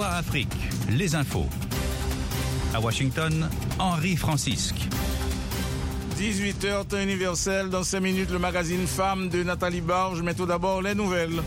VOA Afrique, les infos. À Washington, Henri Francisque. 18h, temps universel. Dans 5 minutes, le magazine Femmes de Nathalie Barge. Mais tout d'abord, les nouvelles.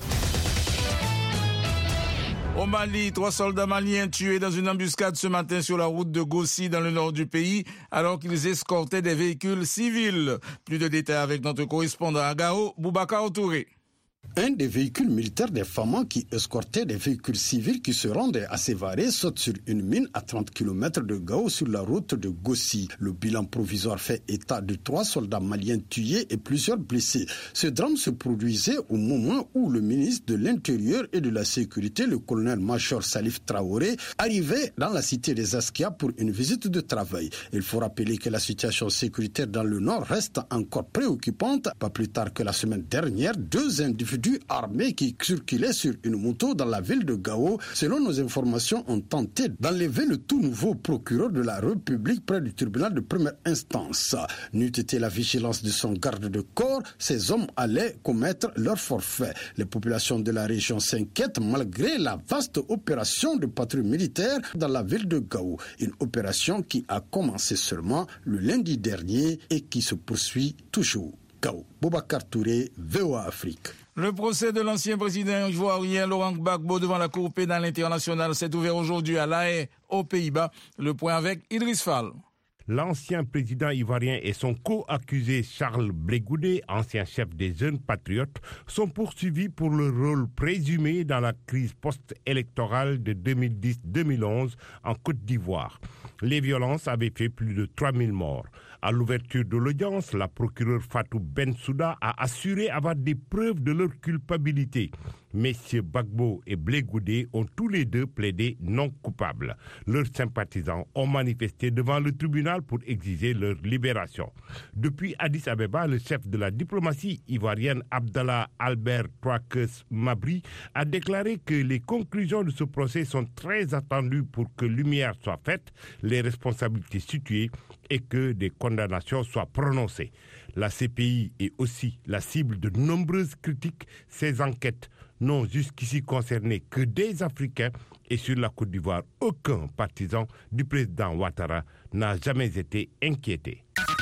Au Mali, 3 soldats maliens tués dans une embuscade ce matin sur la route de Gossi dans le nord du pays, alors qu'ils escortaient des véhicules civils. Plus de détails avec notre correspondant à Gao, Boubacar Touré. Un des véhicules militaires des FAMA qui escortait des véhicules civils qui se rendaient à Sévaré saute sur une mine à 30 km de Gao sur la route de Gossi. Le bilan provisoire fait état de 3 soldats maliens tués et plusieurs blessés. Ce drame se produisait au moment où le ministre de l'Intérieur et de la Sécurité, le colonel-major Salif Traoré, arrivait dans la cité des Askia pour une visite de travail. Il faut rappeler que la situation sécuritaire dans le nord reste encore préoccupante. Pas plus tard que la semaine dernière, 2 individus armés qui circulaient sur une moto dans la ville de Gao, selon nos informations, ont tenté d'enlever le tout nouveau procureur de la République près du tribunal de première instance. N'eût été la vigilance de son garde de corps, ces hommes allaient commettre leur forfait. Les populations de la région s'inquiètent malgré la vaste opération de patrouille militaire dans la ville de Gao. Une opération qui a commencé seulement le lundi dernier et qui se poursuit toujours. Gao, Boubacar Touré, VOA Afrique. Le procès de l'ancien président ivoirien Laurent Gbagbo devant la Cour pénale internationale s'est ouvert aujourd'hui à La Haye, aux Pays-Bas. Le point avec Idriss Fall. L'ancien président ivoirien et son co-accusé Charles Blé Goudé, ancien chef des Jeunes Patriotes, sont poursuivis pour leur rôle présumé dans la crise post-électorale de 2010-2011 en Côte d'Ivoire. Les violences avaient fait plus de 3000 morts. À l'ouverture de l'audience, la procureure Fatou Bensouda a assuré avoir des preuves de leur culpabilité. Messieurs Gbagbo et Blé Goudé ont tous les deux plaidé non coupables. Leurs sympathisants ont manifesté devant le tribunal pour exiger leur libération. Depuis Addis Abeba, le chef de la diplomatie ivoirienne Abdallah Albert Troakes Mabri a déclaré que les conclusions de ce procès sont très attendues pour que lumière soit faite, les responsabilités situées et que des condamnations soient prononcées. La CPI est aussi la cible de nombreuses critiques. Ces enquêtes n'ont jusqu'ici concerné que des Africains et sur la Côte d'Ivoire, aucun partisan du président Ouattara n'a jamais été inquiété.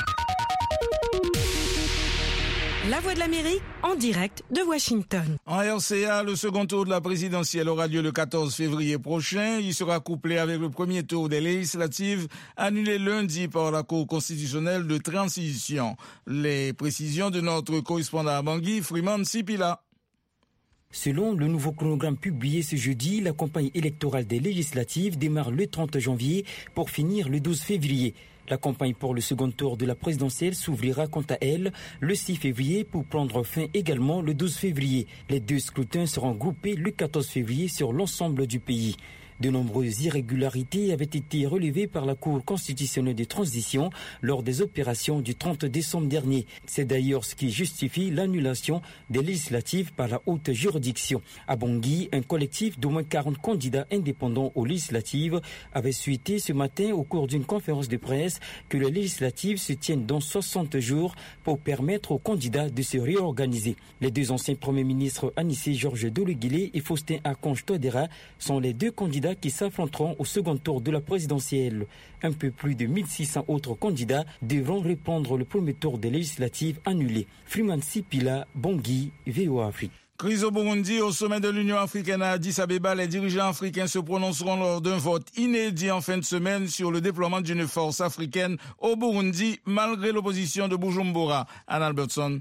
La Voix de l'Amérique, en direct de Washington. En RCA, le second tour de la présidentielle aura lieu le 14 février prochain. Il sera couplé avec le premier tour des législatives, annulé lundi par la Cour constitutionnelle de transition. Les précisions de notre correspondant à Bangui, Freeman Sipila. Selon le nouveau chronogramme publié ce jeudi, la campagne électorale des législatives démarre le 30 janvier pour finir le 12 février. La campagne pour le second tour de la présidentielle s'ouvrira quant à elle le 6 février pour prendre fin également le 12 février. Les 2 scrutins seront groupés le 14 février sur l'ensemble du pays. De nombreuses irrégularités avaient été relevées par la Cour constitutionnelle de transition lors des opérations du 30 décembre dernier. C'est d'ailleurs ce qui justifie l'annulation des législatives par la haute juridiction. À Bangui, un collectif d'au moins 40 candidats indépendants aux législatives avait souhaité ce matin au cours d'une conférence de presse que les législatives se tiennent dans 60 jours pour permettre aux candidats de se réorganiser. Les 2 anciens premiers ministres Anissé Georges Dologuilé et Faustin Archange Touadéra sont les 2 candidats qui s'affronteront au second tour de la présidentielle. Un peu plus de 1600 autres candidats devront répondre le premier tour des législatives annulées. Freeman Sipila, Bangui, VOA Afrique. Crise au Burundi, au sommet de l'Union africaine à Addis Abeba, les dirigeants africains se prononceront lors d'un vote inédit en fin de semaine sur le déploiement d'une force africaine au Burundi, malgré l'opposition de Bujumbura. Anne Albertson.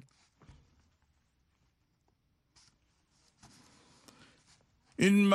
Une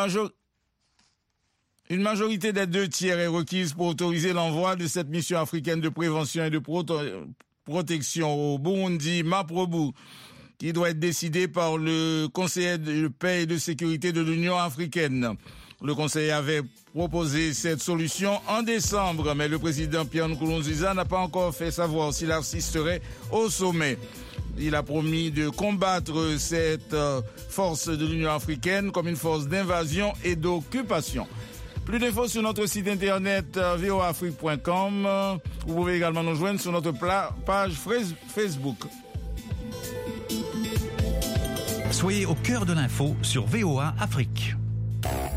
majorité des 2 tiers est requise pour autoriser l'envoi de cette mission africaine de prévention et de protection au Burundi, MAPROBU, qui doit être décidée par le Conseil de paix et de sécurité de l'Union africaine. Le Conseil avait proposé cette solution en décembre, mais le président Pierre Nkurunziza n'a pas encore fait savoir s'il assisterait au sommet. Il a promis de combattre cette force de l'Union africaine comme une force d'invasion et d'occupation. Plus d'infos sur notre site internet voafrique.com. Vous pouvez également nous joindre sur notre page Facebook. Soyez au cœur de l'info sur VOA Afrique.